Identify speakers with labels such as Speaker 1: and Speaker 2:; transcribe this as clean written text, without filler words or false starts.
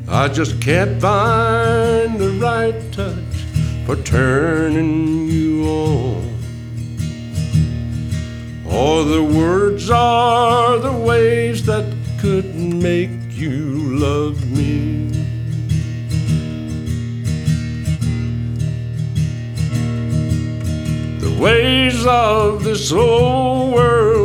Speaker 1: I just can't find the right touch for turning you on. Or the words are the ways that could make you love me. The ways of this old world